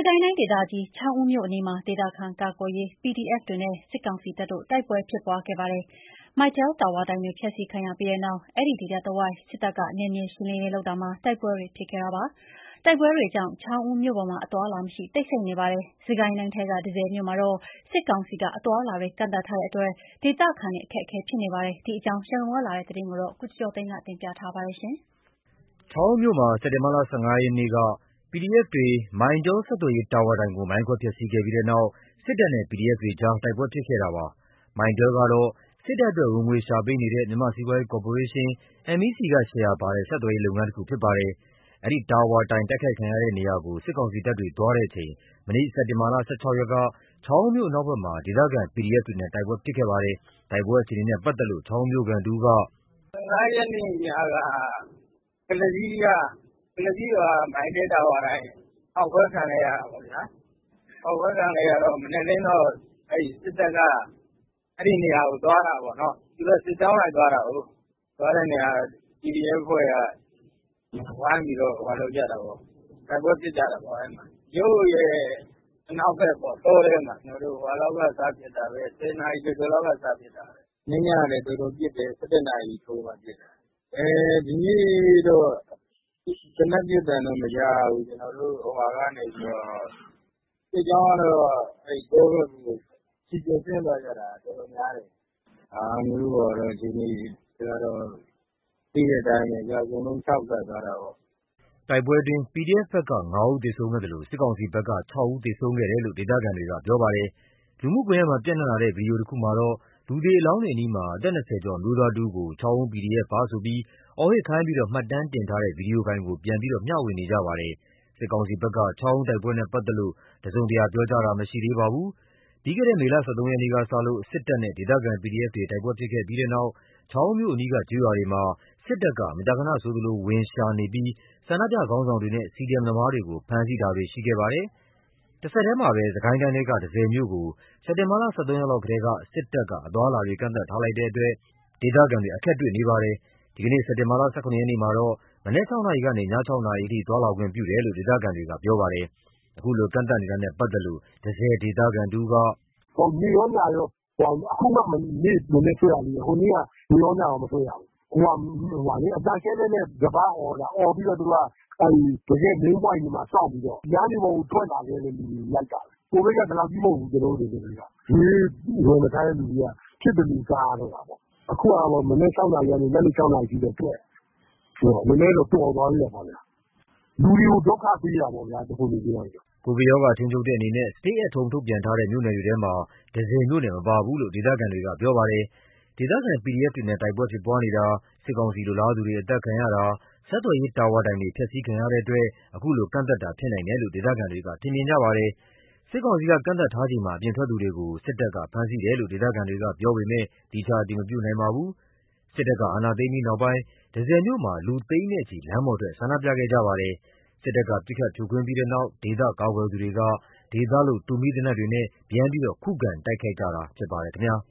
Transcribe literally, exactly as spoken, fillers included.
စစ်ကိုင်းတိုင်းဒေသကြီးချောင်းဦးမြို့အနီးမှာဒေသခံကာကွယ်ရေး ပီဒီအက်ဖ် တွေနဲ့စစ်ကောင်စီတပ်တို့တိုက်ပွဲဖြစ်ပွားခဲ့ပါတယ်။ Mytel တာဝါတိုင်တွေဖျက်ဆီးခံရပြီးတဲ့နောက် အဲဒီဒေသတဝိုက်စစ်တပ်ကနယ်မြေရှင်းလင်းရေးလုပ်တာမှာတိုက်ပွဲတွေဖြစ်ခဲ့တာပါ။ တိုက်ပွဲတွေကြောင့်ချောင်းဦးမြို့ပေါ်မှာအသွားအလာမရှိတိတ်ဆိတ်နေပါတယ်။ စစ်ကိုင်းတိုင်းထဲက တန့်ဆည်မြို့မှာတော့စစ်ကောင်စီကအသွားအလာတွေကန့်သတ်ထားတဲ့အတွက်ဒေသခံတွေအခက်အခဲဖြစ်နေပါတယ်။ ဒီအကြောင်းရန်ကုန်ကလာတဲ့သတင်းကိုကိုကျော်ကျော်သိန်းကတင်ပြထားပါတယ်။ ချောင်းဦးမြို့မှာ စက်တင်ဘာ ၁၅ ရက်နေ့က ပီဒီအက်ဖ် တွေ Mytel ဆက်သွယ်ရေးတာဝါတိုင်ကို မိုင်းခွဲဖျက်ဆီးခဲ့ပြီးတဲ့နောက် စစ်တပ်နဲ့ ပီဒီအက်ဖ် တွေကြား တိုက်ပွဲဖြစ်ခဲ့တာပါ။ Mytel ကတော့ စစ်တပ်အတွက်ဝင်ငွေရှာပေးနေတဲ့ မြန်မာ့စီးပွားရေးကော်ပိုရေးရှင်း အမ် အီး စီ က ရှယ်ယာပါတဲ့ ဆက်သွယ်ရေးလုပ်ငန်းတခုဖြစ်ပါတယ်။ အဲဒီတာဝါတိုင်တိုက်ခိုက်ခံရတဲ့နေရာကို စစ်ကောင်စီတပ်တွေသွားချိန် မနေ့ စက်တင်ဘာ ၁၆ ရက်က ချောင်းဦးမြို့အနောက်ဘက်မှာ ဒေသခံ ပီဒီအက်ဖ် တွေနဲ့တိုက်ပွဲဖြစ်ခဲ့ပါတယ်။ တိုက်ပွဲအခြေအနေနဲ့ပတ်သက်လို့ ချောင်းဦးမြို့ခံတဦးက၁၅ ရက်နေ့ညက ကုလားကြီးရွာ Mytel တာဝါတိုင်ဖောက်ခွဲခံလိုက်ရတာပေါ့ဗျာ။ ဖောက်ခွဲခံလိုက်ရတော့ မနက်လင်းတော့ စစ်တပ်က အဲဒီနေရာကိုသွားတာပေါ့နော်။ သူတို့စစ်ကြောင်းလိုက်သွားတာကိုး။ သွားတဲ့နေရာ ပီဒီအက်ဖ် အဖွဲ့က ဝိုင်းပြီးတော့ တိုက်ပွဲဖြစ်ကြတာပေါ့။ မြို့ရဲ့အနောက်ဘက်ပေါ့တောထဲမှာ ၁၀ နာရီကျော်ကျော်လောက်က စဖြစ်တာ။ မနေ့ညကလည်းတော်တော်ပစ်တယ်။ ၁၁ နာရီထိုးမှပစ်တာ။ ဒီနေ့တော့ သေနတ်ပစ်သံတော့မကြားရဘူး။ စစ်ကြောင်းကတော့တောဘက်ကို ချီတက်ဆင်းသွားကြတာတော်တော်များတယ်။ မြို့ပေါ်တော့အခြေအနေကတော့ သိတဲ့အတိုင်းပဲ။ အကုန်လုံးခြောက်ကပ်သွားတာပေါ့။ တိုက်ပွဲအတွင်း ပီဒီအက်ဖ် ဘက်က ၅ ဦးသေဆုံးခဲ့သလို စစ်ကောင်စီဘက်က ၆ ဦးသေဆုံးခဲ့တယ်လို့ ဒေသခံတွေကပြောပါတယ်။ လူမှုကွန်ယက်မှာပျံ့နှံ့လာတဲ့ဗွီဒီယိုတခုမှာတော့ လူသေအလောင်းတွေအနီးမှာ အသက် ၂၀ ကျော်အမျိုးသားတဦးကို ချောင်းဦး ပီဒီအက်ဖ် ပါဆိုပြီး အော်ဟစ်ခိုင်းပြီးမှတ်တမ်းတင်ထားတဲ့ဗွီဒီယိုဖိုင်ကို ပြန်ပြီးမျှဝေနေကြပါတယ်။ စစ်ကောင်စီဘက်က ချောင်းဦးတိုက်ပွဲနဲ့ပတ်သက်လို့ တစုံတရာပြောကြားတာမရှိသေးပါဘူး။ ပြီးခဲ့တဲ့ မေလ ၁၃ ရက်နေ့ကစလို့ စစ်တပ်နဲ့ဒေသခံ ပီဒီအက်ဖ် တွေတိုက်ပွဲဖြစ်ခဲ့ပြီးတဲ့နောက် ချောင်းဦးမြို့အနီးကကျေးရွာတွေမှာ စစ်တပ်က မကြာခဏဆိုသလို ဝင်ရှာနေပြီး ဆန္ဒပြခေါင်းဆောင်တွေနဲ့ စီဒီအမ် သမားတွေကို ဖမ်းဆီးတာတွေရှိခဲ့ပါတယ်။ တဆက်တည်းမှာပဲ စစ်ကိုင်းတိုင်းထဲက တန့်ဆည်မြို့ကို စက်တင်ဘာ ၁၃ ရက်လောက်ကတည်းက စစ်တပ်က အသွားအလာတွေကန့်သတ်ထားလိုက်တဲ့အတွက် ဒေသခံတွေအခက်တွေ့နေပါတယ်။ ဒီနေ့ စက်တင်ဘာ ၁၇ ရက်နေ့မှာတော့ မနက် ၆ နာရီကနေ ည ၆ နာရီအထိ သွားလာခွင့်ပြုတယ်လို့ ဒေသခံတွေကပြောပါတယ်။ အခုလိုကန့်သတ်နေတာနဲ့ပတ်သက်လို့ တန့်ဆည်ဒေသခံတဦးကနေ့ရောညရော အခုမှနေ့မနက်ဆွဲရသေးတယ်။ ဟိုနေ့ကနေ့ရောညရောမဆွဲရဘူး။ အသံရှင်းလက်နဲ့စကားအော်တာ။ အော်ပြီးတော့ တကယ့် main point တွေမှာစောင့်ပြီးတော့ လမ်းတွေပေါ်ကိုထွက်လာခဲ့တဲ့သူတွေကိုလိုက်တာ။ ကိုဗစ်ကဒီလောက်ကြီးမဟုတ်ဘူး။ ကျွန်တော်တို့နယ်က ဈေးဝယ်မစားတဲ့သူတွေက ဖြစ်သလိုစားရတော့တာပေါ့။ အခုကမနက် ၆ နာရီကနေ ညနေ ၆ နာရီအထိတော့ နည်းနည်းတော့တော်သွားသေးတာပေါ့။ လူတွေကိုဒုက္ခပေးတာပေါ့ဗျာ။ တခုလိုပြောရင်တော့ကိုဗစ်ရောဂါထိန်းချုပ်တဲ့အနေနဲ့ Stay at Home ထုတ်ပြန်ထားတဲ့မြို့နယ်တွေထဲမှာ တန့်ဆည်မြို့နယ်မပါဘူးလို့ ဒေသခံတွေကပြောပါတယ်။ ဒေသခံ ပီဒီအက်ဖ် တွေနဲ့တိုက်ပွဲဖြစ်ပွားနေတာ၊ စစ်ကောင်စီလိုလားသူတွေအသတ်ခံရတာ၊ ဆက်သွယ်ရေးတာဝါတိုင်တွေဖျက်ဆီးခံရတဲ့အတွက် အခုလိုကန့်သတ်တာဖြစ်နိုင်တယ်လို့ ဒေသခံတွေကထင်မြင်ကြပါတယ်။ စစ်ကောင်စီက ကန့်သတ်ထားချိန်မှာ အပြင်ထွက်သူတွေကို စစ်တပ်က ဖမ်းဆီးတယ်လို့ ဒေသခံတွေကပြောပေမဲ့ သီးခြားအတည်မပြုနိုင်ပါဘူး။ စစ်တပ်ကအာဏာသိမ်းပြီးနောက်ပိုင်း တန့်ဆည်မြို့မှာ လူသိန်းနဲ့ချီ လမ်းပေါ်ထွက်ဆန္ဒပြခဲ့ကြပါတယ်။ စစ်တပ်က ပစ်ခတ်ဖြိုခွင်းပြီးတဲ့နောက် ဒေသကာကွယ်သူတွေက ဒေသလုပ်တူမီးသေနတ်တွေနဲ့ ပြန်လည်ခုခံတိုက်ခိုက်ကြတာဖြစ်ပါတယ်ခင်ဗျာ။